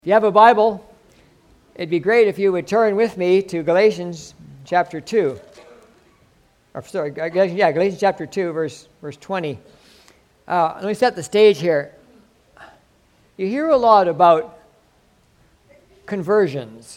If you have a Bible, it'd be great if you would turn with me to Galatians chapter 2. Galatians chapter 2, verse 20. Let me set the stage here. You hear a lot about conversions.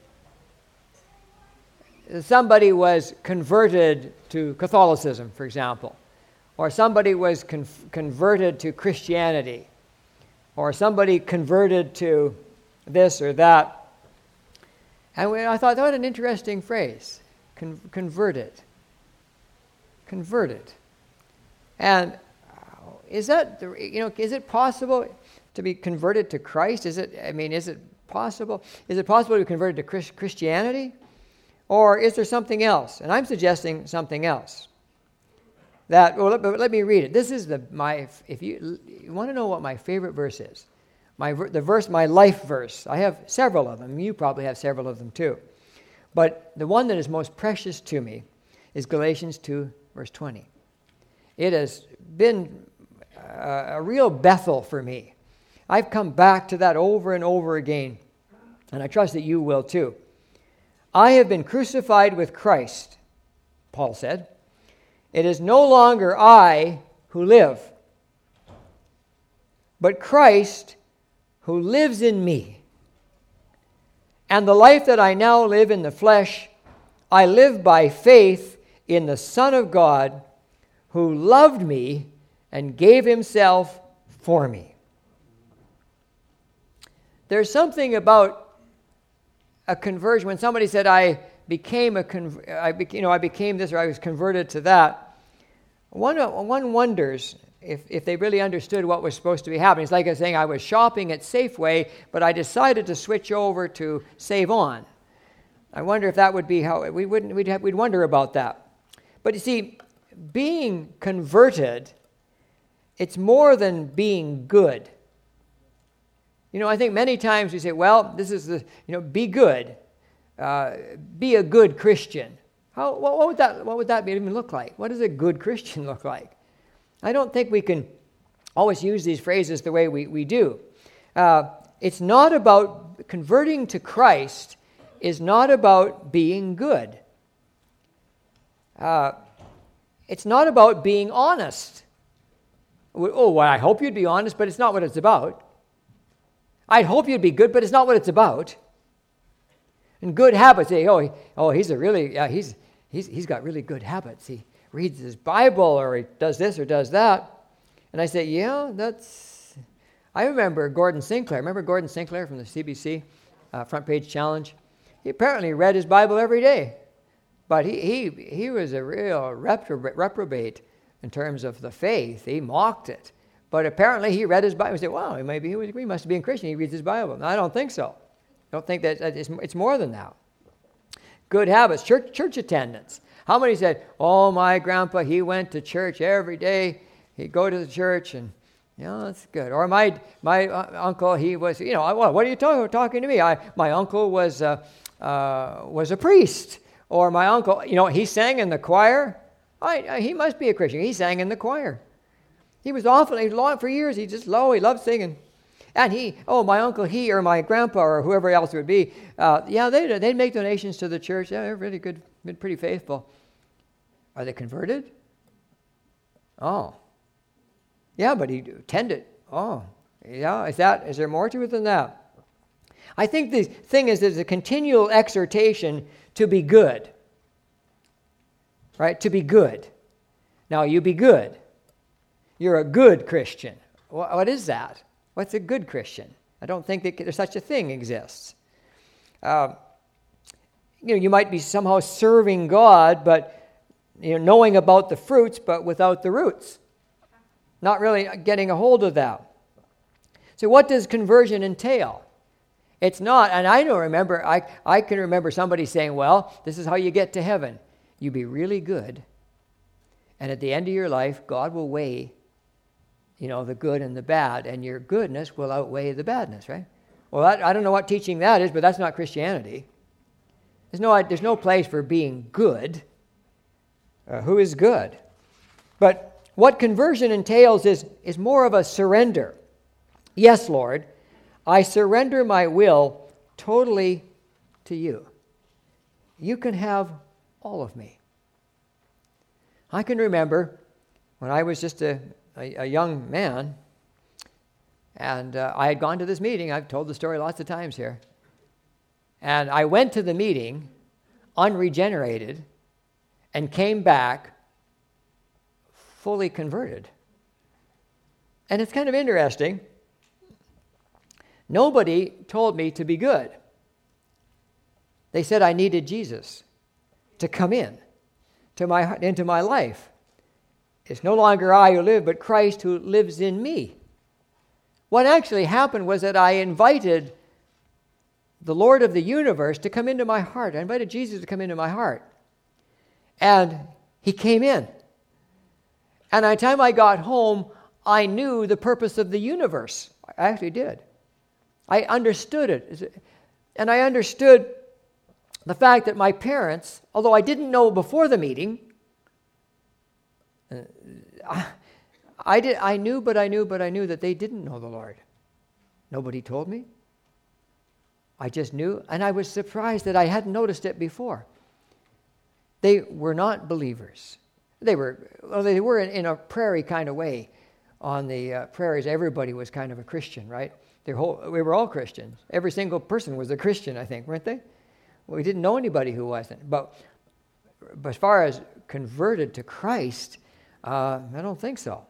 Somebody was converted to Catholicism, for example, or somebody was converted to Christianity, or somebody converted to this or that. And I thought, what an interesting phrase, converted. Converted. And is it possible to be converted to Christ? Is it possible? Is it possible to be converted to Christianity? Or is there something else? And I'm suggesting something else. Let me read it. This is if you want to know what my favorite verse is, my life verse. I have several of them. You probably have several of them too. But the one that is most precious to me is Galatians 2, verse 20. It has been a real Bethel for me. I've come back to that over and over again, and I trust that you will too. I have been crucified with Christ, Paul said. It is no longer I who live, but Christ who lives in me. And the life that I now live in the flesh, I live by faith in the Son of God, who loved me and gave himself for me. There's something about a conversion. When somebody said, I became this, or I was converted to that, one wonders if they really understood what was supposed to be happening. It's like I was saying, I was shopping at Safeway, but I decided to switch over to Save On. I wonder if that would be how we'd wonder about that. But you see, being converted, it's more than being good. I think many times we say, well, this is be good, be a good Christian. What would that even look like? What does a good Christian look like? I don't think we can always use these phrases the way we do. It's not about converting to Christ, is not about being good. It's not about being honest. I hope you'd be honest, but it's not what it's about. I'd hope you'd be good, but it's not what it's about. And good habits, he's got really good habits. He reads his Bible, or he does this or does that. And I say, I remember Gordon Sinclair. Remember Gordon Sinclair from the CBC Front Page Challenge? He apparently read his Bible every day. But he was a real reprobate in terms of the faith. He mocked it. But apparently he read his Bible. He said, wow, maybe he must be a Christian. He reads his Bible. No, I don't think so. I don't think that it's more than that. Good habits, church attendance. How many said, oh, my grandpa, he went to church every day. He'd go to the church, and, that's good. Or my uncle, he was, what are you talking to me? My uncle was a priest. Or my uncle, he sang in the choir. He must be a Christian. He sang in the choir. He was for years, he loved singing. And my uncle, or my grandpa, or whoever else it would be, they'd make donations to the church. Yeah, they're really good, been pretty faithful. Are they converted? Oh. Yeah, but he attended. Oh. Yeah, is there more to it than that? I think the thing is there's a continual exhortation to be good. Right? To be good. Now, you be good. You're a good Christian. What is that? What's a good Christian? I don't think that there's such a thing exists. You might be somehow serving God, but knowing about the fruits, but without the roots. Not really getting a hold of that. So what does conversion entail? It's not, and I don't remember, I can remember somebody saying, well, this is how you get to heaven. You be really good, and at the end of your life, God will weigh the good and the bad, and your goodness will outweigh the badness, right? Well, I don't know what teaching that is, but that's not Christianity. There's no place for being good. Who is good? But what conversion entails is more of a surrender. Yes, Lord, I surrender my will totally to you. You can have all of me. I can remember when I was just a young man, and I had gone to this meeting. I've told the story lots of times here. And I went to the meeting unregenerated and came back fully converted. And it's kind of interesting. Nobody told me to be good. They said I needed Jesus to come into my life. It's no longer I who live, but Christ who lives in me. What actually happened was that I invited the Lord of the universe to come into my heart. I invited Jesus to come into my heart. And he came in. And by the time I got home, I knew the purpose of the universe. I actually did. I understood it. And I understood the fact that my parents, although I didn't know before the meeting, I knew that they didn't know the Lord. Nobody told me. I just knew, and I was surprised that I hadn't noticed it before. They were not believers. They were in a prairie kind of way. On the prairies, everybody was kind of a Christian, right? We were all Christians. Every single person was a Christian, I think, weren't they? We didn't know anybody who wasn't. But as far as converted to Christ, I don't think so.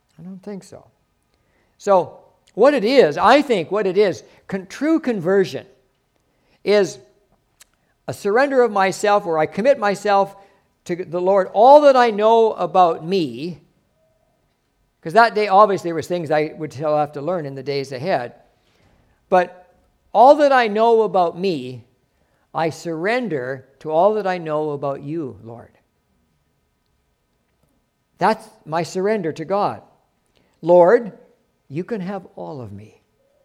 So what it is, I think what it is, true conversion is a surrender of myself where I commit myself to the Lord, all that I know about me, because that day obviously there was things I would still have to learn in the days ahead, but all that I know about me, I surrender to all that I know about you, Lord. That's my surrender to God. Lord, you can have all of me.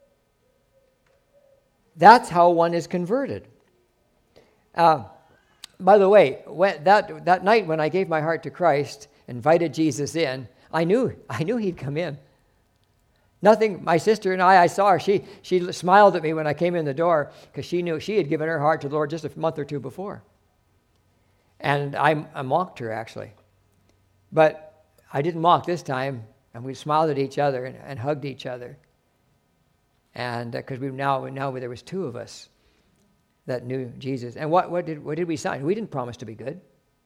That's how one is converted. By the way, that night when I gave my heart to Christ, invited Jesus in, I knew he'd come in. Nothing, my sister and I saw her. She smiled at me when I came in the door because she knew she had given her heart to the Lord just a month or two before. And I mocked her, actually. But I didn't mock this time, and we smiled at each other and hugged each other. And because now there was two of us that knew Jesus. And what did we sign? We didn't promise to be good.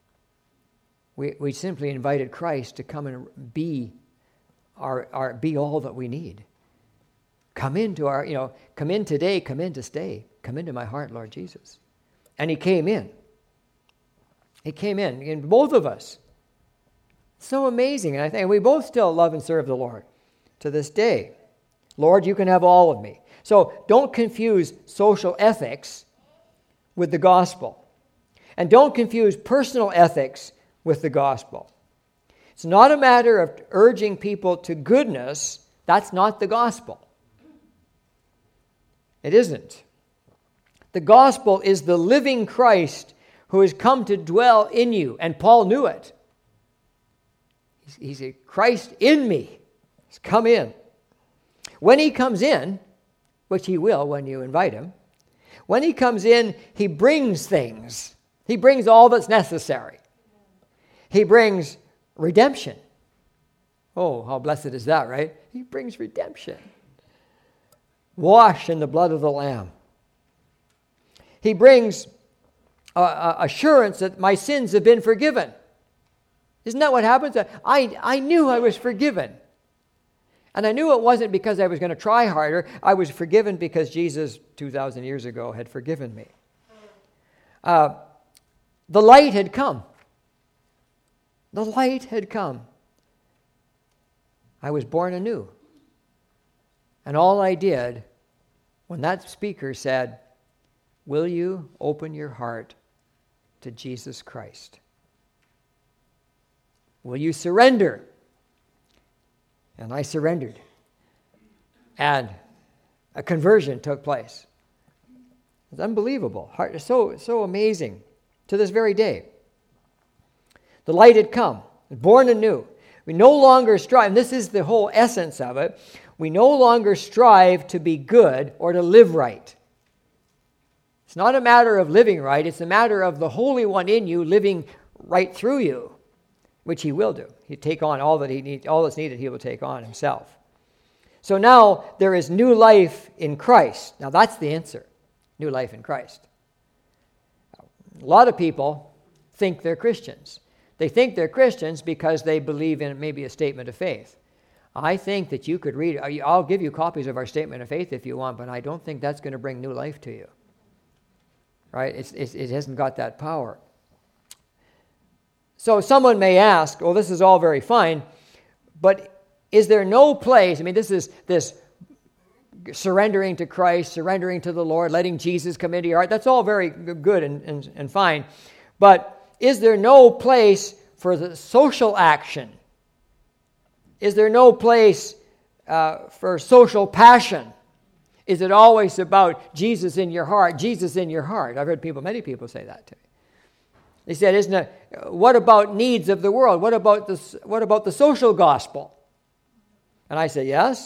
We simply invited Christ to come and be be all that we need. Come into come in today, come in to stay. Come into my heart, Lord Jesus. And he came in. He came in both of us. So amazing. And I think we both still love and serve the Lord to this day. Lord, you can have all of me. So don't confuse social ethics with the gospel. And don't confuse personal ethics with the gospel. It's not a matter of urging people to goodness. That's not the gospel. It isn't. The gospel is the living Christ who has come to dwell in you. And Paul knew it. He's a Christ in me. He's come in. When he comes in, which he will when you invite him, when he comes in, he brings things. He brings all that's necessary. He brings redemption. Oh, how blessed is that, right? He brings redemption. Washed in the blood of the Lamb. He brings assurance that my sins have been forgiven. Isn't that what happens? I knew I was forgiven. And I knew it wasn't because I was going to try harder. I was forgiven because Jesus, 2,000 years ago, had forgiven me. The light had come. The light had come. I was born anew. And all I did, when that speaker said, "Will you open your heart to Jesus Christ? Will you surrender?" And I surrendered. And a conversion took place. It's unbelievable. So amazing to this very day. The light had come, born anew. We no longer strive, and this is the whole essence of it. We no longer strive to be good or to live right. It's not a matter of living right. It's a matter of the Holy One in you living right through you, which he will do. He'll take on all that he needs, all that's needed, he will take on himself. So now there is new life in Christ. Now that's the answer. New life in Christ. A lot of people think they're Christians. They think they're Christians because they believe in maybe a statement of faith. I think that you could read, I'll give you copies of our statement of faith if you want, but I don't think that's going to bring new life to you. Right? It hasn't got that power. So someone may ask, well, this is all very fine, but is there no place, this is this surrendering to Christ, surrendering to the Lord, letting Jesus come into your heart, that's all very good and fine, but is there no place for the social action? Is there no place for social passion? Is it always about Jesus in your heart, Jesus in your heart? I've heard many people say that to me. They said, "Isn't it? What about needs of the world? What about the social gospel?" And I say, yes,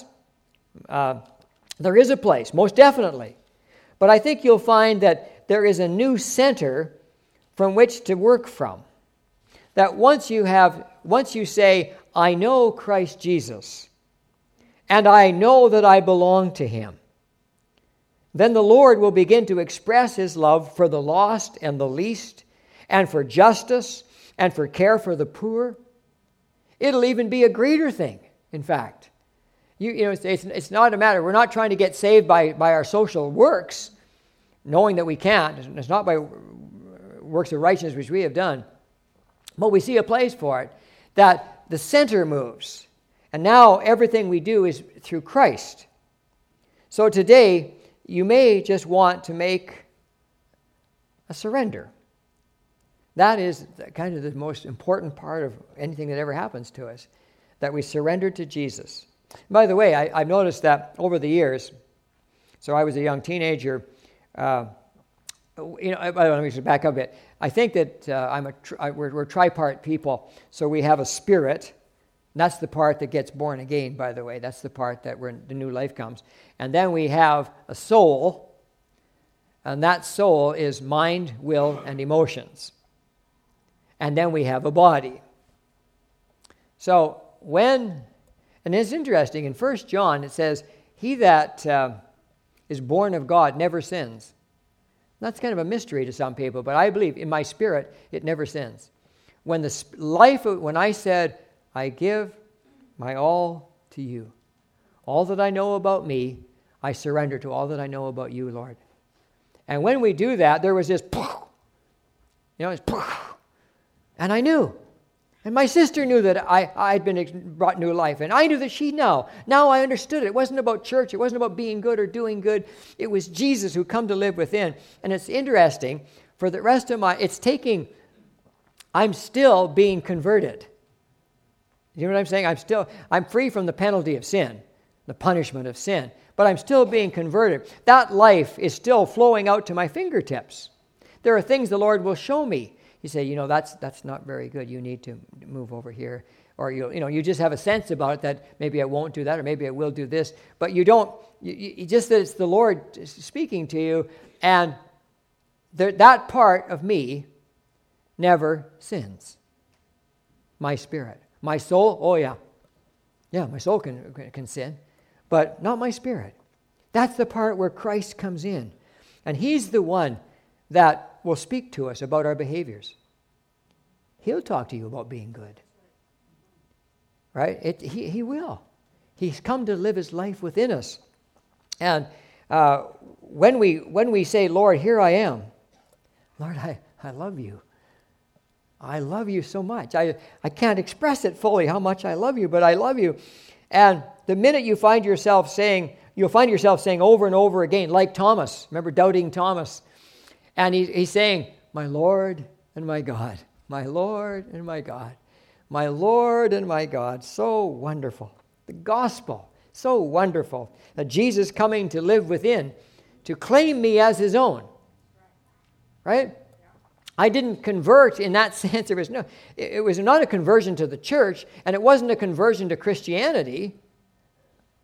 there is a place, most definitely. But I think you'll find that there is a new center from which to work from. That once you say, I know Christ Jesus, and I know that I belong to him, then the Lord will begin to express his love for the lost and the least, and for justice, and for care for the poor. It'll even be a greater thing, in fact. It's not a matter, we're not trying to get saved by our social works, knowing that we can't. It's not by works of righteousness which we have done. But we see a place for it, that the center moves. And now everything we do is through Christ. So today, you may just want to make a surrender. That is kind of the most important part of anything that ever happens to us, that we surrender to Jesus. By the way, I've noticed that over the years, so I was a young teenager, let me just back up a bit. I think that we're tripart people, so we have a spirit. And that's the part that gets born again, by the way. That's the part that the new life comes. And then we have a soul, and that soul is mind, will, and emotions. And then we have a body. So and it's interesting, in 1 John it says, he that is born of God never sins. That's kind of a mystery to some people, but I believe in my spirit it never sins. When I said, I give my all to you, all that I know about me, I surrender to all that I know about you, Lord. And when we do that, there was this, and I knew. And my sister knew that I'd been brought new life. And I knew that she now I understood it. It wasn't about church. It wasn't about being good or doing good. It was Jesus who come to live within. And it's interesting, for the rest of I'm still being converted. You know what I'm saying? I'm free from the penalty of sin, the punishment of sin. But I'm still being converted. That life is still flowing out to my fingertips. There are things the Lord will show me. You say, that's not very good. You need to move over here. Or, you just have a sense about it that maybe I won't do that or maybe I will do this. But you don't, you just that it's the Lord speaking to you. And that part of me never sins. My spirit. My soul, oh yeah. Yeah, my soul can sin. But not my spirit. That's the part where Christ comes in. And he's the one that will speak to us about our behaviors. He'll talk to you about being good. Right? He will. He's come to live his life within us. And when we say, Lord, here I am. Lord, I love you. I love you so much. I can't express it fully how much I love you, but I love you. And the minute you'll find yourself saying over and over again, like Thomas. Remember doubting Thomas? And he's saying, my Lord and my God, my Lord and my God, my Lord and my God. So wonderful. The gospel, so wonderful. That Jesus coming to live within, to claim me as his own. Right? I didn't convert in that sense. It was not a conversion to the church, and it wasn't a conversion to Christianity.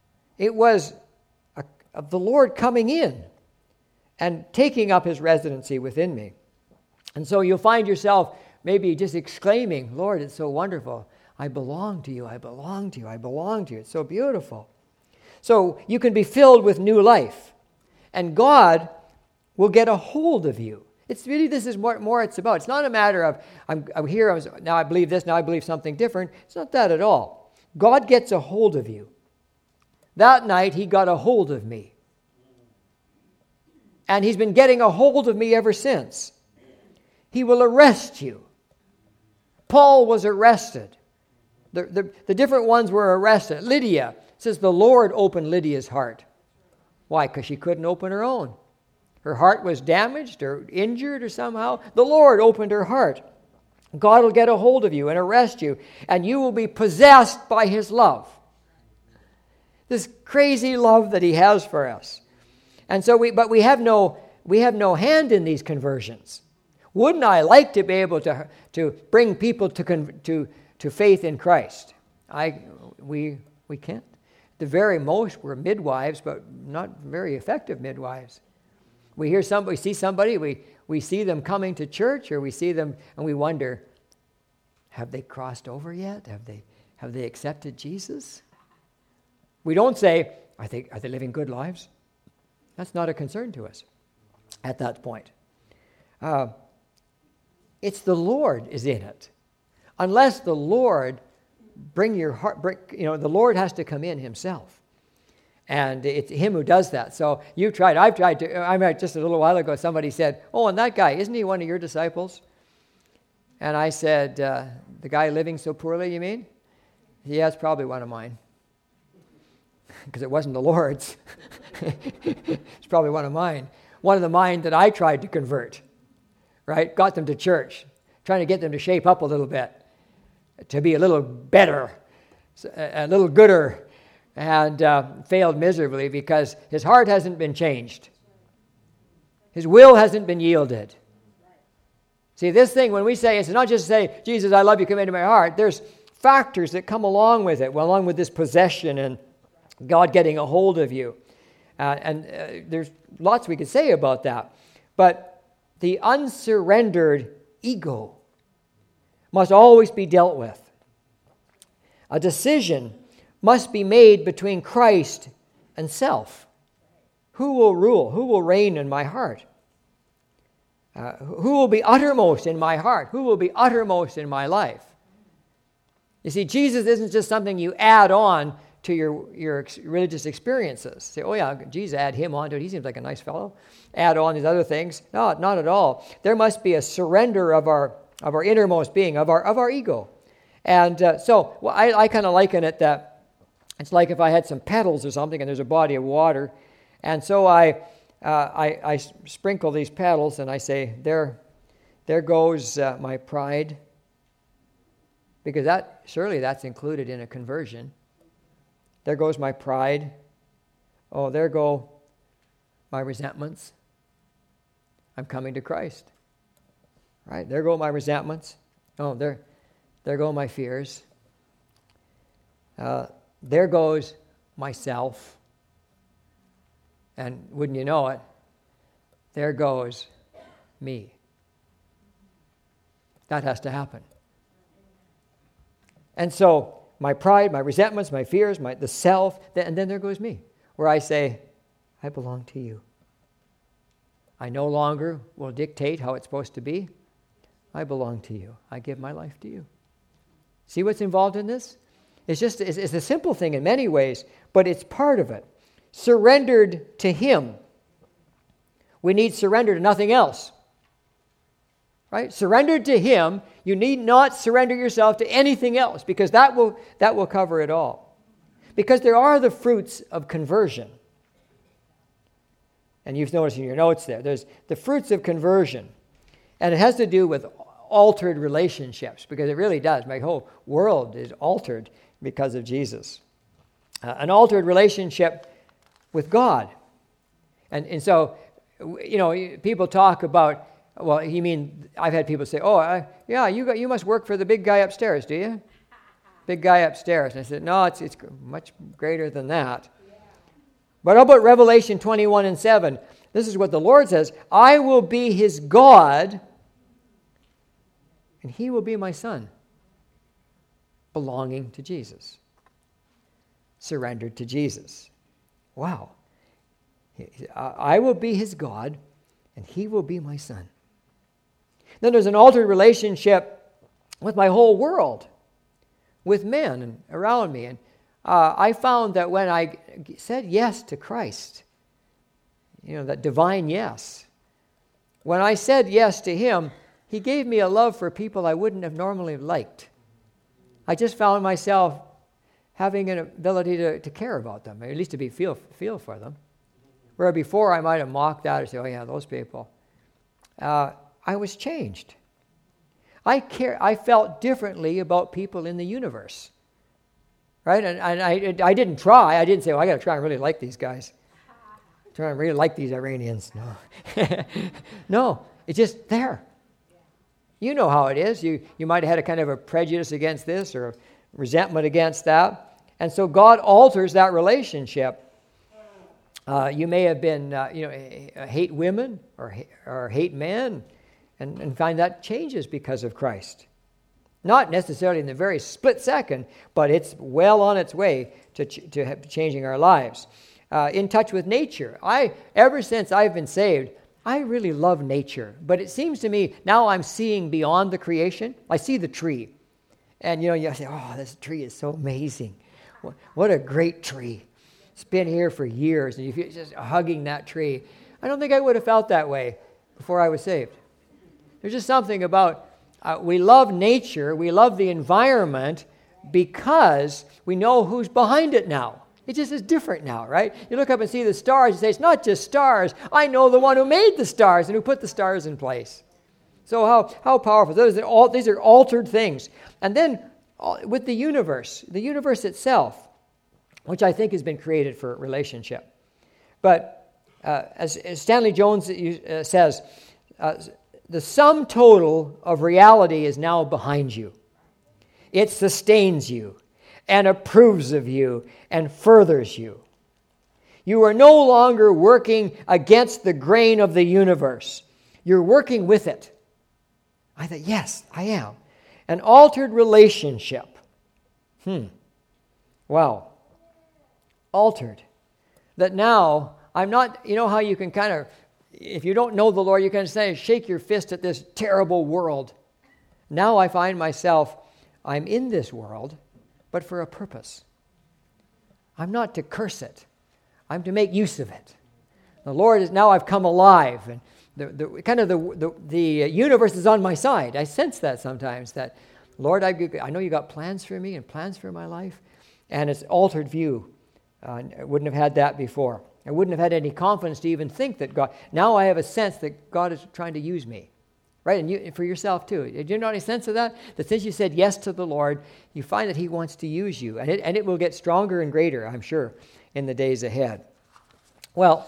It was of the Lord coming in and taking up his residency within me. And so you'll find yourself maybe just exclaiming, Lord, it's so wonderful. I belong to you. I belong to you. I belong to you. It's so beautiful. So you can be filled with new life. And God will get a hold of you. It's really, this is what more it's about. It's not a matter of, I'm here, now I believe this, now I believe something different. It's not that at all. God gets a hold of you. That night, he got a hold of me. And he's been getting a hold of me ever since. He will arrest you. Paul was arrested. The different ones were arrested. Lydia says the Lord opened Lydia's heart. Why? Because she couldn't open her own. Her heart was damaged or injured or somehow. The Lord opened her heart. God will get a hold of you and arrest you, and you will be possessed by his love. This crazy love that he has for us. And so we have no hand in these conversions. Wouldn't I like to be able to bring people to faith in Christ? We can't. The very most, we're midwives, but not very effective midwives. We see somebody, we see them coming to church, or we see them and we wonder, have they crossed over yet? Have they accepted Jesus? We don't say, are they living good lives? That's not a concern to us at that point. It's the Lord is in it. Unless the Lord the Lord has to come in himself. And it's him who does that. So I've tried to, just a little while ago, somebody said, oh, and that guy, isn't he one of your disciples? And I said, the guy living so poorly, you mean? Yeah, it's probably one of mine. Because it wasn't the Lord's. It's probably one of mine. One of the mine that I tried to convert, right? Got them to church, trying to get them to shape up a little bit, to be a little better, a little gooder, and failed miserably because his heart hasn't been changed. His will hasn't been yielded. See, this thing, when we say, it's not just say, Jesus, I love you, come into my heart. There's factors that come along with it, along with this possession and God getting a hold of you. There's lots we could say about that. But the unsurrendered ego must always be dealt with. A decision must be made between Christ and self. Who will rule? Who will reign in my heart? Who will be uttermost in my heart? Who will be uttermost in my life? You see, Jesus isn't just something you add on to your religious experiences. Say, oh yeah, Jesus, add him onto it. He seems like a nice fellow. Add on these other things. No, not at all. There must be a surrender of our innermost being, of our ego. And I kind of liken it that it's like if I had some petals or something and there's a body of water. And so I sprinkle these petals and I say, there goes my pride. Because surely that's included in a conversion. There goes my pride. Oh, there go my resentments. I'm coming to Christ. Right? There go my resentments. Oh, there go my fears. There goes myself. And wouldn't you know it, there goes me. That has to happen. And so my pride, my resentments, my fears, the self, and then there goes me, where I say, I belong to you. I no longer will dictate how it's supposed to be. I belong to you. I give my life to you. See what's involved in this? It's a simple thing in many ways, but it's part of it. Surrendered to him. We need surrender to nothing else. Right? Surrendered to him. You need not surrender yourself to anything else, because that will cover it all. Because there are the fruits of conversion. And you've noticed in your notes there's the fruits of conversion. And it has to do with altered relationships, because it really does. My whole world is altered because of Jesus. An altered relationship with God. And so, people talk about, well, you mean, I've had people say, you must work for the big guy upstairs, do you? Big guy upstairs. And I said, no, it's much greater than that. But how about Revelation 21:7? This is what the Lord says, I will be his God, and he will be my son, belonging to Jesus, surrendered to Jesus. Wow. I will be his God, and he will be my son. Then there's an altered relationship with my whole world, with men and around me. And I found that when I said yes to Christ, that divine yes, when I said yes to him, he gave me a love for people I wouldn't have normally liked. I just found myself having an ability to care about them, or at least to feel for them. Where before I might have mocked that or say, oh yeah, those people. I was changed. I felt differently about people in the universe. Right? And I didn't try. I didn't say, I got to try and really like these guys. Try and really like these Iranians. No. No, it's just there. You know how it is. You might have had a kind of a prejudice against this or resentment against that. And so God alters that relationship. You may have been, hate women or hate men and find that changes because of Christ. Not necessarily in the very split second, but it's well on its way to changing our lives. In touch with nature. Ever since I've been saved, I really love nature. But it seems to me, now I'm seeing beyond the creation. I see the tree. And, you say, oh, this tree is so amazing. What a great tree. It's been here for years, and you're just hugging that tree. I don't think I would have felt that way before I was saved. There's just something about, we love nature, we love the environment because we know who's behind it now. It just is different now, right? You look up and see the stars, you say, it's not just stars. I know the one who made the stars and who put the stars in place. So how powerful. These are altered things. And then with the universe itself, which I think has been created for relationship. But as Stanley Jones says, the sum total of reality is now behind you. It sustains you and approves of you and furthers you. You are no longer working against the grain of the universe. You're working with it. I thought, yes, I am. An altered relationship. Wow. Altered. That now, I'm not, how you can kind of, if you don't know the Lord, you can say, shake your fist at this terrible world. Now I find myself, I'm in this world, but for a purpose. I'm not to curse it. I'm to make use of it. The Lord is, now I've come alive, and the universe is on my side. I sense that sometimes, that, Lord, I know you got plans for me and plans for my life, and it's altered view. I wouldn't have had that before. I wouldn't have had any confidence to even think that God, now I have a sense that God is trying to use me. Right? And you, for yourself too. Do you know any sense of that? That since you said yes to the Lord, you find that he wants to use you. And it will get stronger and greater, I'm sure, in the days ahead. Well,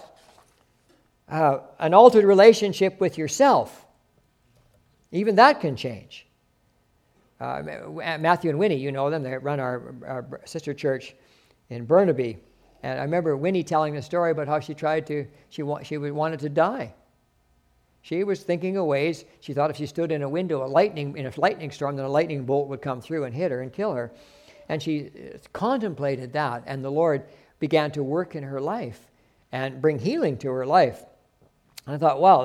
an altered relationship with yourself, even that can change. Matthew and Winnie, you know them. They run our sister church in Burnaby. And I remember Winnie telling the story about how she wanted to die. She was thinking of ways. She thought if she stood in a window, in a lightning storm, then a lightning bolt would come through and hit her and kill her. And she contemplated that, and the Lord began to work in her life and bring healing to her life. And I thought, wow,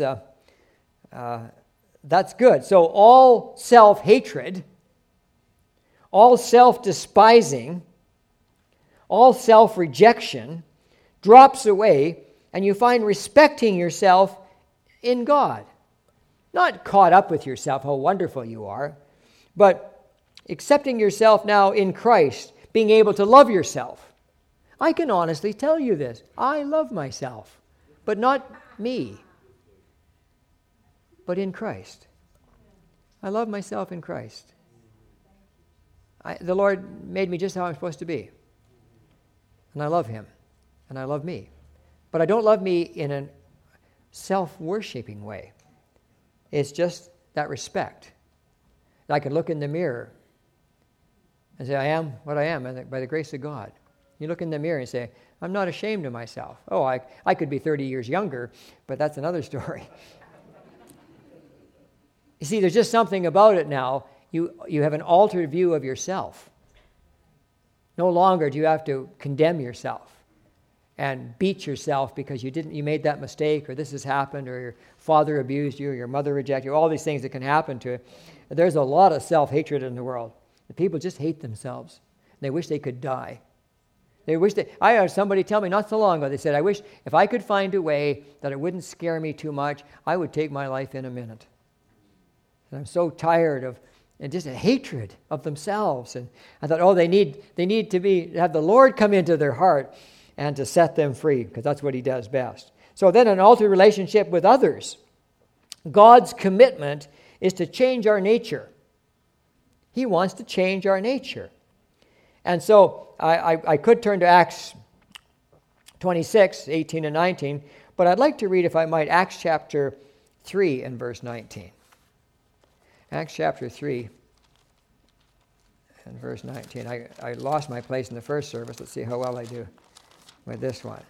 that's good. So all self-hatred, all self-despising, all self-rejection drops away, and you find respecting yourself in God. Not caught up with yourself, how wonderful you are, but accepting yourself now in Christ, being able to love yourself. I can honestly tell you this. I love myself, but not me, but in Christ. I love myself in Christ. The Lord made me just how I'm supposed to be. And I love him, and I love me. But I don't love me in a self-worshipping way. It's just that respect. I can look in the mirror and say, I am what I am by the grace of God. You look in the mirror and say, I'm not ashamed of myself. Oh, I could be 30 years younger, but that's another story. You see, there's just something about it now. You have an altered view of yourself. No longer do you have to condemn yourself and beat yourself because you made that mistake, or this has happened, or your father abused you, or your mother rejected you, all these things that can happen to you. There's a lot of self-hatred in the world. The people just hate themselves. They wish they could die. I had somebody tell me not so long ago, they said, I wish if I could find a way that it wouldn't scare me too much, I would take my life in a minute. And I'm so tired of and just a hatred of themselves. And I thought, they need to have the Lord come into their heart and to set them free, because that's what he does best. So then an altered relationship with others. God's commitment is to change our nature. He wants to change our nature. And so I could turn to Acts 26, 18 and 19, but I'd like to read, if I might, Acts chapter 3 and verse 19. Acts chapter 3 and verse 19. I lost my place in the first service. Let's see how well I do with this one.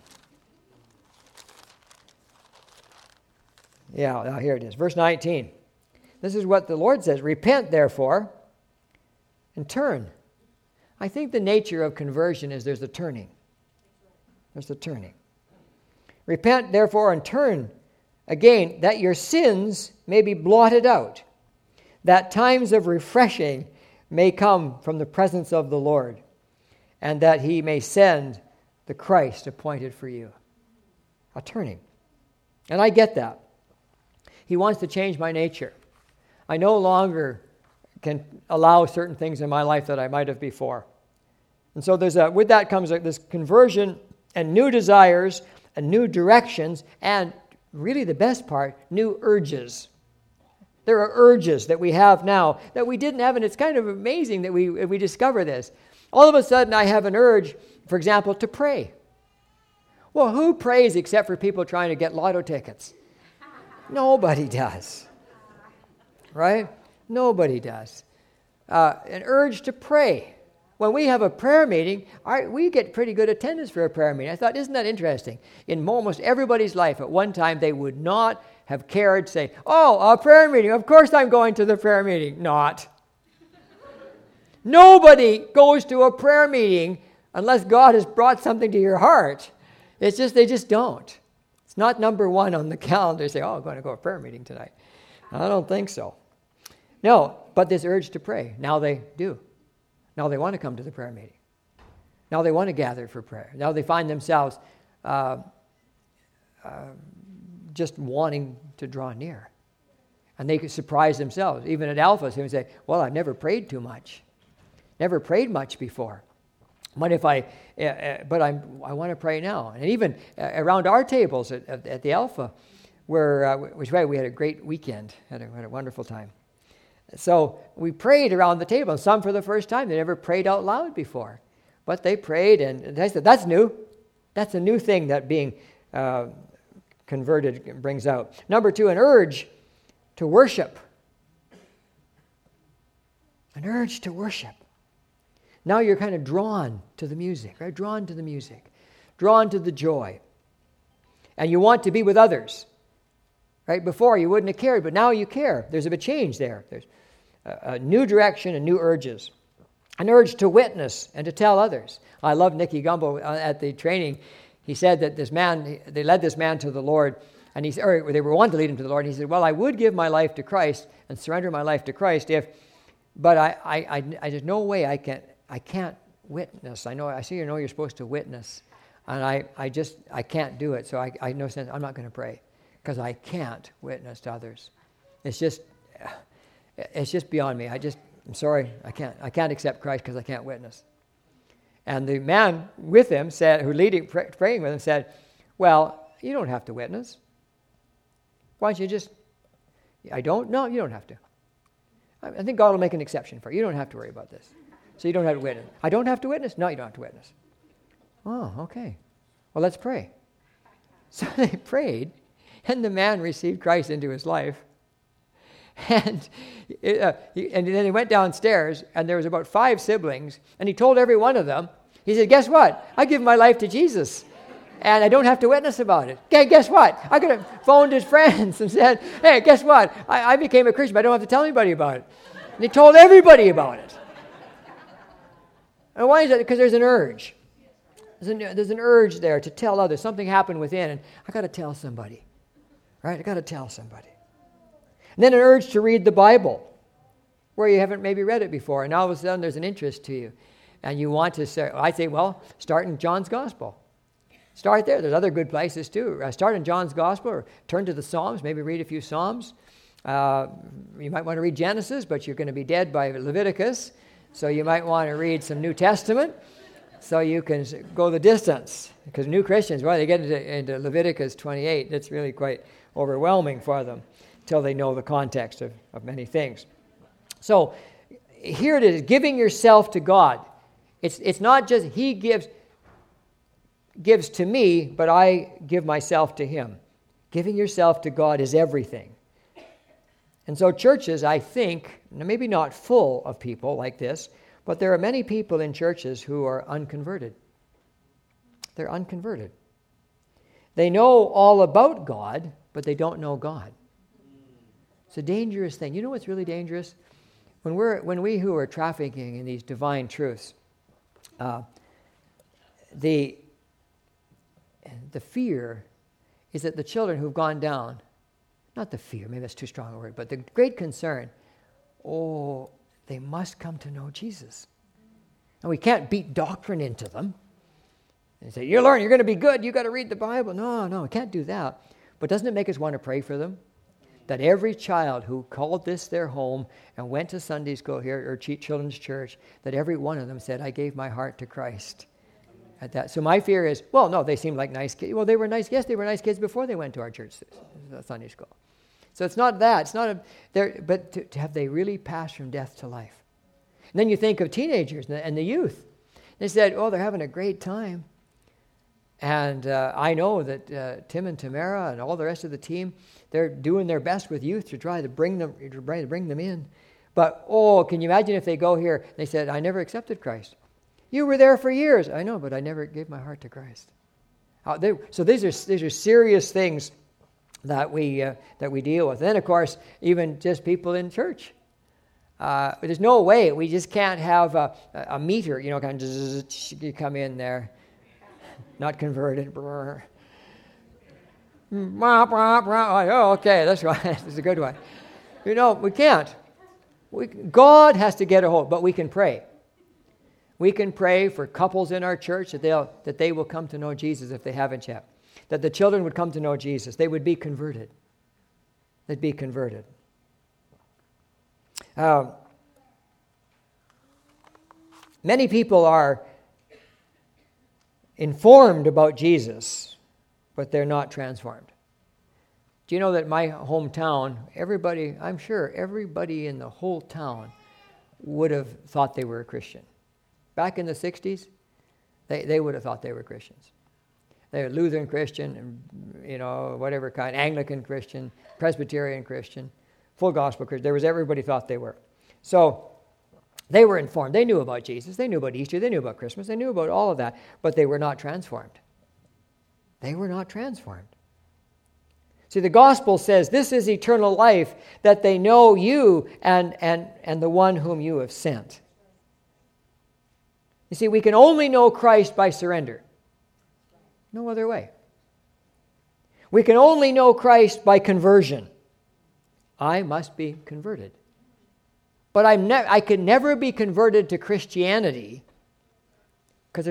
Yeah, now here it is. Verse 19. This is what the Lord says. Repent, therefore, and turn. I think the nature of conversion is there's a turning. There's a turning. Repent, therefore, and turn again, that your sins may be blotted out, that times of refreshing may come from the presence of the Lord, and that he may send the Christ appointed for you. A turning. And I get that. He wants to change my nature. I no longer can allow certain things in my life that I might have before. And so with that comes this conversion and new desires and new directions, and really the best part, new urges. There are urges that we have now that we didn't have, and it's kind of amazing that we discover this. All of a sudden I have an urge, for example, to pray. Well, who prays except for people trying to get lotto tickets? Nobody does. Right? Nobody does. An urge to pray. When we have a prayer meeting, we get pretty good attendance for a prayer meeting. I thought, isn't that interesting? In almost everybody's life, at one time, they would not have cared to say, a prayer meeting. Of course I'm going to the prayer meeting. Not. Nobody goes to a prayer meeting unless God has brought something to your heart. It's just, they just don't. It's not number one on the calendar. Say, I'm going to go to a prayer meeting tonight. I don't think so. No, but this urge to pray, now they do. Now they want to come to the prayer meeting. Now they want to gather for prayer. Now they find themselves just wanting to draw near. And they could surprise themselves. Even at Alpha, they would say, I've never prayed too much. Never prayed much before. What if I want to pray now. And even around our tables at the Alpha, we had a great weekend, had a wonderful time. So we prayed around the table, some for the first time. They never prayed out loud before. But they prayed, and I said, that's new. That's a new thing that being converted brings out. Number 2, an urge to worship. An urge to worship. Now you're kind of drawn to the music, right? Drawn to the music. Drawn to the joy. And you want to be with others. Right? Before you wouldn't have cared, but now you care. There's a bit of change there. There's a new direction and new urges. An urge to witness and to tell others. I love Nicky Gumbo at the training. He said that they led this man to the Lord, and they were wanting to lead him to the Lord. And he said, I would give my life to Christ and surrender my life to Christ but there's no way I can't witness. I see you're supposed to witness, and I can't do it. So I no sense. I'm not going to pray because I can't witness to others. It's just beyond me. I'm sorry. I can't accept Christ because I can't witness. And the man with him said, praying with him, said, you don't have to witness. Why don't you just? I don't. No, you don't have to. I think God will make an exception for you. You don't have to worry about this. So you don't have to witness. I don't have to witness? No, you don't have to witness. Oh, okay. Well, let's pray. So they prayed, and the man received Christ into his life. And then he went downstairs, and there was about 5 siblings, and he told every one of them, He said, guess what? I give my life to Jesus. And I don't have to witness about it. Okay, guess what? I could have phoned his friends and said, hey, guess what? I became a Christian, but I don't have to tell anybody about it. And he told everybody about it. And why is that? Because there's an urge. There's an urge there to tell others. Something happened within, and I got to tell somebody. Right? I got to tell somebody. And then an urge to read the Bible, where you haven't maybe read it before, and all of a sudden there's an interest to you. And you want to say, I say, well, start in John's Gospel. Start there. There's other good places too. Start in John's Gospel or turn to the Psalms, maybe read a few Psalms. You might want to read Genesis, but you're going to be dead by Leviticus. So you might want to read some New Testament so you can go the distance. Because new Christians, well, they get into Leviticus 28. It's really quite overwhelming for them until they know the context of many things. So here it is, giving yourself to God. It's not just He gives to me, but I give myself to Him. Giving yourself to God is everything. And so churches, I think, maybe not full of people like this, but there are many people in churches who are unconverted. They're unconverted. They know all about God, but they don't know God. It's a dangerous thing. You know what's really dangerous? When we who are trafficking in these divine truths, the fear is that the children who've gone down, not the fear, maybe that's too strong a word, but the great concern, they must come to know Jesus. And we can't beat doctrine into them and say, you're going to be good, you got to read the Bible. No, we can't do that. But doesn't it make us want to pray for them? That every child who called this their home and went to Sunday school here or children's church, that every one of them said, I gave my heart to Christ. At that. So my fear is, well, no, they seem like nice kids. Well, they were nice. Yes, they were nice kids before they went to our church Sunday school. So it's not that. It's not but to have they really passed from death to life. And then you think of teenagers and the youth. They said, they're having a great time. And I know that Tim and Tamara and all the rest of the team, they're doing their best with youth to try to bring them in. But, can you imagine if they go here and they said, I never accepted Christ. You were there for years. I know, but I never gave my heart to Christ. So these are serious things that we deal with. Then, of course, even just people in church. There's no way. We just can't have a meter, kind of you come in there. Not converted. Okay, that's right. That's a good one. We can't. God has to get a hold, but we can pray. We can pray for couples in our church that they will come to know Jesus if they haven't yet. That the children would come to know Jesus. They would be converted. They'd be converted. Many people are informed about Jesus, but they're not transformed. Do you know that my hometown, I'm sure everybody in the whole town would have thought they were a Christian. Back in the 60s, they would have thought they were Christians. They were Lutheran Christian, and, whatever kind, Anglican Christian, Presbyterian Christian, full gospel Christian. Everybody thought they were. So they were informed. They knew about Jesus. They knew about Easter. They knew about Christmas. They knew about all of that, but they were not transformed. They were not transformed. See, the gospel says this is eternal life, that they know you and the one whom you have sent. You see, we can only know Christ by surrender. No other way. We can only know Christ by conversion. I must be converted. But I can never be converted to Christianity because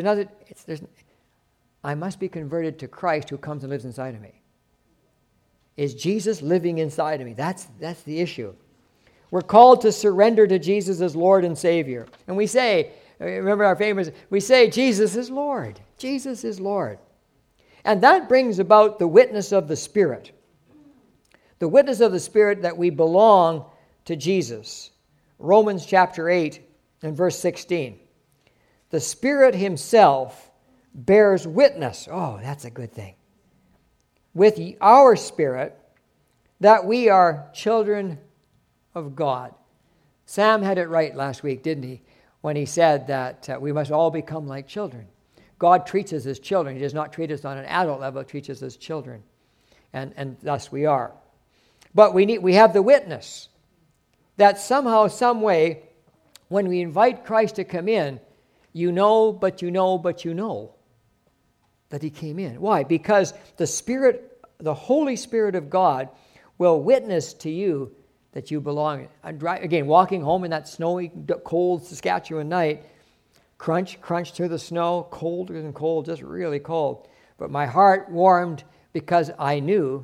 I must be converted to Christ who comes and lives inside of me. Is Jesus living inside of me? That's the issue. We're called to surrender to Jesus as Lord and Savior. And we say, remember our famous, we say Jesus is Lord. Jesus is Lord. And that brings about the witness of the Spirit. The witness of the Spirit that we belong to Jesus. Romans chapter 8 and verse 16. The Spirit Himself bears witness. That's a good thing. With our spirit that we are children of God. Sam had it right last week, didn't he? when he said that we must all become like children. God treats us as children. He does not treat us on an adult level. He treats us as children. And thus we are. But we have the witness that somehow, some way, when we invite Christ to come in, you know that he came in. Why? Because the Holy Spirit of God will witness to you that you belong. Again, walking home in that snowy, cold Saskatchewan night, crunch through the snow, cold and cold, just really cold. But my heart warmed because I knew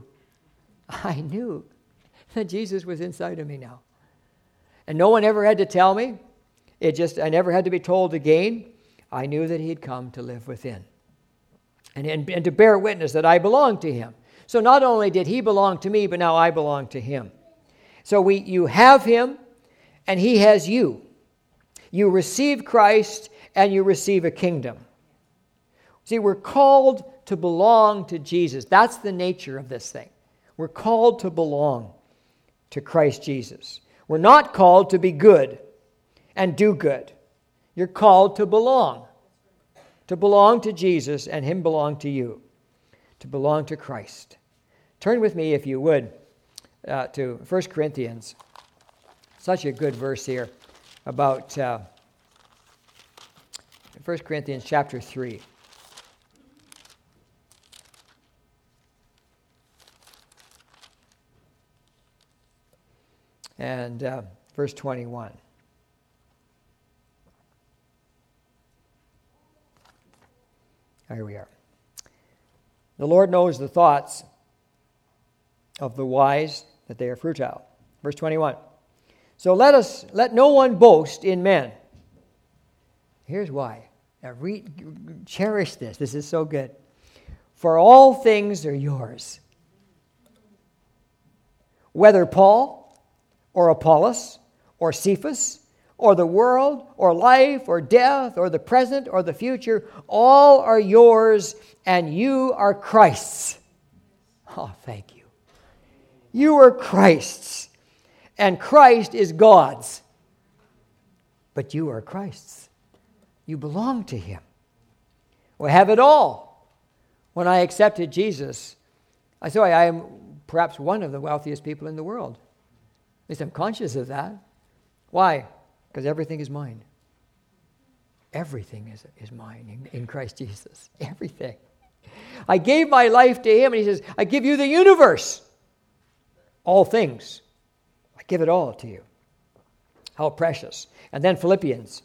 that Jesus was inside of me now. And no one ever had to tell me. I never had to be told again. I knew that he had come to live within. And to bear witness that I belonged to him. So not only did he belong to me, but now I belong to him. So you have him, and he has you. You receive Christ, and you receive a kingdom. See, we're called to belong to Jesus. That's the nature of this thing. We're called to belong to Christ Jesus. We're not called to be good and do good. You're called to belong to Jesus, and him belong to you, to belong to Christ. Turn with me, if you would, to 1 Corinthians. Such a good verse here about 1 Corinthians chapter 3. And verse 21. Here we are. The Lord knows the thoughts of the wise, that they are futile. Verse 21. So let no one boast in men. Here's why. Now cherish this. This is so good. For all things are yours. Whether Paul or Apollos or Cephas or the world or life or death or the present or the future, all are yours, and you are Christ's. Oh, thank you. You are Christ's, and Christ is God's. But you are Christ's. You belong to him. We have it all. When I accepted Jesus, I am perhaps one of the wealthiest people in the world. At least I'm conscious of that. Why? Because everything is mine. Everything is mine in Christ Jesus. Everything. I gave my life to him, and he says, I give you the universe. All things. I give it all to you. How precious. And then Philippians.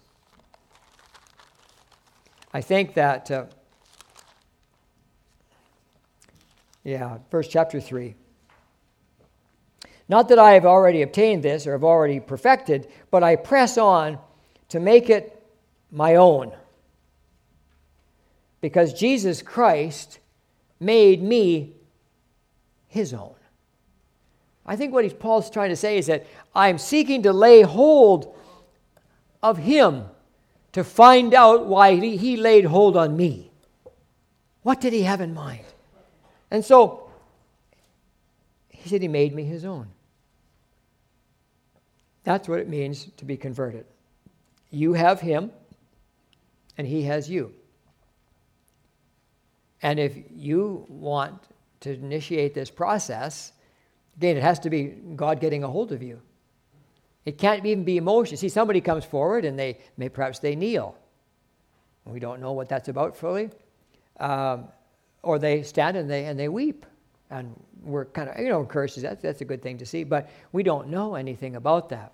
I think that, verse chapter 3. Not that I have already obtained this or have already perfected, but I press on to make it my own. Because Jesus Christ made me his own. I think what Paul's trying to say is that I'm seeking to lay hold of him to find out why he laid hold on me. What did he have in mind? And so, he said he made me his own. That's what it means to be converted. You have him, and he has you. And if you want to initiate this process, again, it has to be God getting a hold of you. It can't even be emotion. See, somebody comes forward and perhaps they kneel. We don't know what that's about fully. Or they stand and they weep. And we're kind of, encouraged. That's a good thing to see. But we don't know anything about that.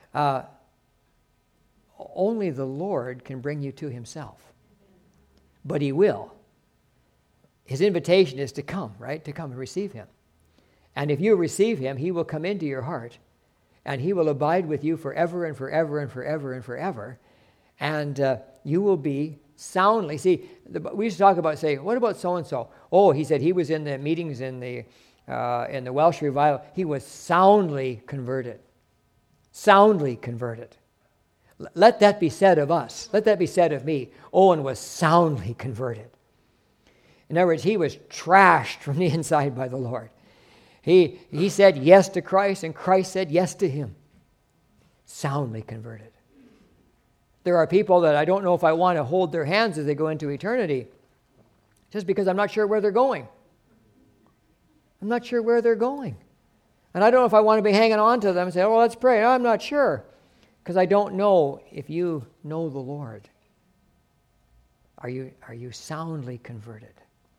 Only the Lord can bring you to himself. But he will. His invitation is to come, right? To come and receive him. And if you receive him, he will come into your heart. And he will abide with you forever and forever and forever and forever. And you will be soundly. See, we used to talk about, what about so-and-so? Oh, he said he was in the meetings in the Welsh revival. He was soundly converted. Soundly converted. Let that be said of us. Let that be said of me. Owen was soundly converted. In other words, he was trashed from the inside by the Lord. He said yes to Christ, and Christ said yes to him. Soundly converted. There are people that I don't know if I want to hold their hands as they go into eternity, just because I'm not sure where they're going. I'm not sure where they're going. And I don't know if I want to be hanging on to them and say, oh, let's pray. I'm not sure, because I don't know if you know the Lord. Are you soundly converted?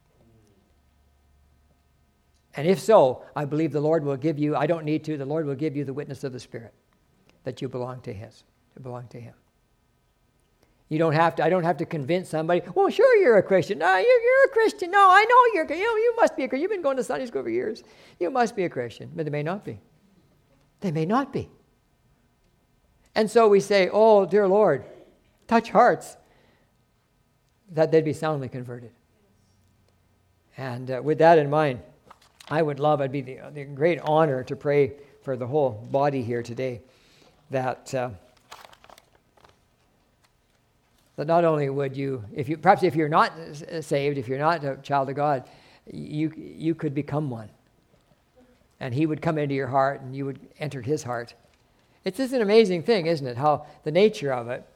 And if so, I believe the Lord will give you, I don't need to, the Lord will give you the witness of the Spirit that you belong to Him. I don't have to convince somebody, well, sure you're a Christian. No, you're a Christian. No, I know you must be a Christian. You've been going to Sunday school for years. You must be a Christian. But they may not be. They may not be. And so we say, oh, dear Lord, touch hearts, that they'd be soundly converted. And with that in mind, it'd be the great honor to pray for the whole body here today, that not only would you, if you're not saved, if you're not a child of God, you could become one. And He would come into your heart and you would enter His heart. It's just an amazing thing, isn't it? How the nature of it.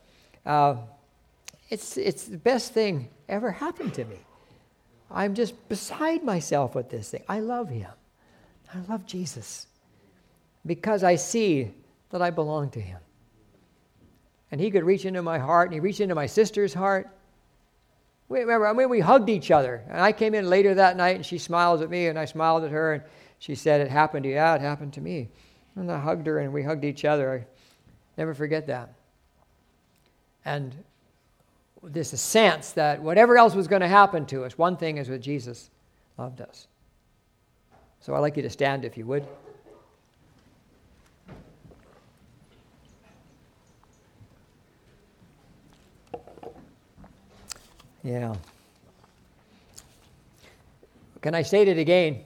It's the best thing ever happened to me. I'm just beside myself with this thing. I love Him. I love Jesus because I see that I belong to Him. And He could reach into my heart, and He reached into my sister's heart. We hugged each other. And I came in later that night, and she smiled at me, and I smiled at her, and she said, it happened to you. Yeah, it happened to me. And I hugged her, and we hugged each other. I never forget that. And this sense that whatever else was going to happen to us, one thing is that Jesus loved us. So I'd like you to stand if you would. Yeah. Can I state it again?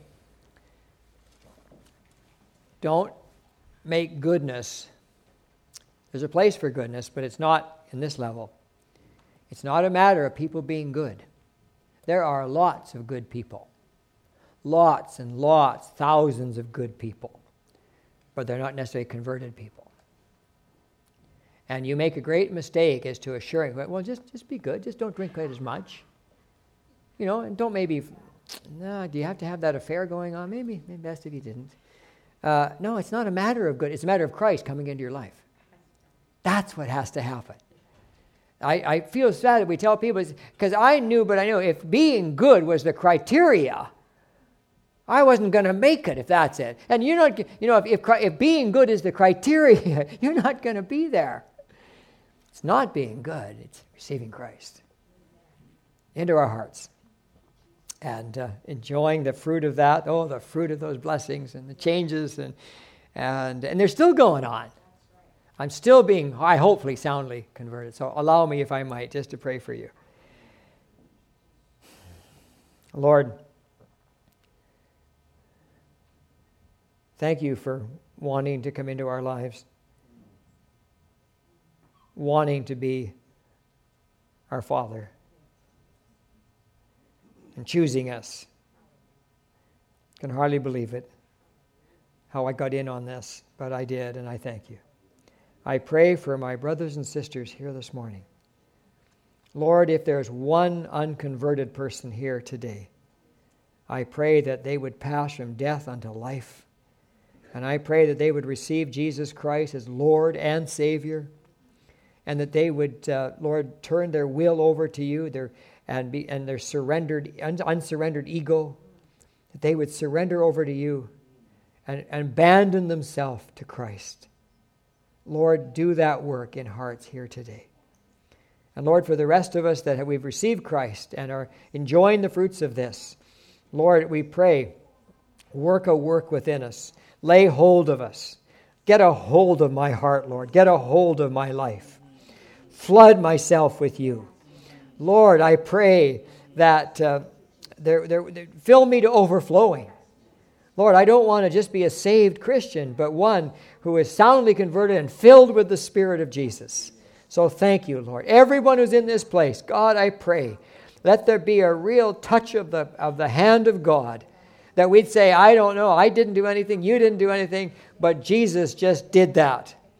Don't make goodness. There's a place for goodness, but it's not in this level. It's not a matter of people being good. There are lots of good people. Lots and lots, thousands of good people. But they're not necessarily converted people. And you make a great mistake as to assuring, well, just be good. Just don't drink quite as much. And don't maybe, do you have to have that affair going on? Maybe best if you didn't. No, it's not a matter of good. It's a matter of Christ coming into your life. That's what has to happen. I feel sad that we tell people, because I knew if being good was the criteria, I wasn't going to make it if that's it. And if being good is the criteria, you're not going to be there. It's not being good, it's receiving Christ into our hearts and enjoying the fruit of that, the fruit of those blessings and the changes, and they're still going on. I'm still being, hopefully, soundly converted. So allow me, if I might, just to pray for you. Lord, thank you for wanting to come into our lives, wanting to be our Father, and choosing us. I can hardly believe it, how I got in on this, but I did, and I thank you. I pray for my brothers and sisters here this morning. Lord, if there's one unconverted person here today, I pray that they would pass from death unto life. And I pray that they would receive Jesus Christ as Lord and Savior. And that they would, Lord, turn their will over to you, their unsurrendered ego. That they would surrender over to you and abandon themselves to Christ. Lord, do that work in hearts here today. And Lord, for the rest of us that we've received Christ and are enjoying the fruits of this, Lord, we pray, work a work within us. Lay hold of us. Get a hold of my heart, Lord. Get a hold of my life. Flood myself with you. Lord, I pray that fill me to overflowing. Lord, I don't want to just be a saved Christian, but one who is soundly converted and filled with the Spirit of Jesus. So thank you, Lord. Everyone who's in this place, God, I pray, let there be a real touch of the hand of God, that we'd say, I don't know, I didn't do anything, you didn't do anything, but Jesus just did that.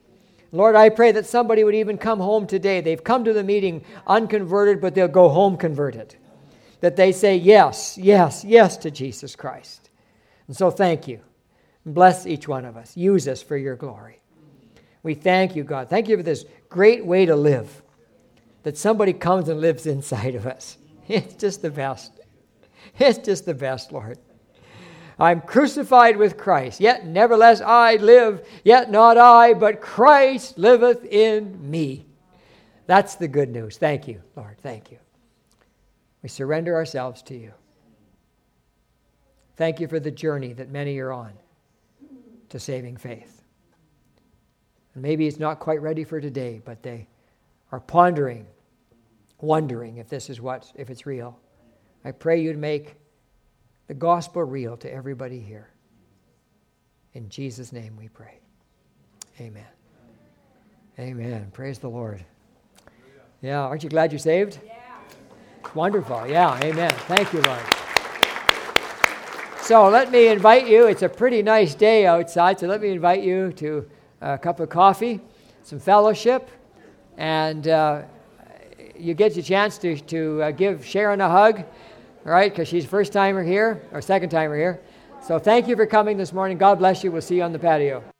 Lord, I pray that somebody would even come home today. They've come to the meeting unconverted, but they'll go home converted. That they say yes, yes, yes to Jesus Christ. And so thank you. Bless each one of us. Use us for your glory. We thank you, God. Thank you for this great way to live. That somebody comes and lives inside of us. It's just the best. It's just the best, Lord. I'm crucified with Christ, yet nevertheless I live, yet not I, but Christ liveth in me. That's the good news. Thank you, Lord. Thank you. We surrender ourselves to you. Thank you for the journey that many are on to saving faith. And maybe it's not quite ready for today, but they are pondering, wondering if if it's real. I pray you'd make the gospel real to everybody here. In Jesus' name we pray. Amen. Amen. Praise the Lord. Yeah, aren't you glad you're saved? Yeah. Wonderful. Yeah, amen. Thank you, Lord. So let me invite you. It's a pretty nice day outside, so let me invite you to a cup of coffee, some fellowship, and you get your chance to give Sharon a hug. All right, because she's first timer here, or second timer here. So thank you for coming this morning. God bless you. We'll see you on the patio.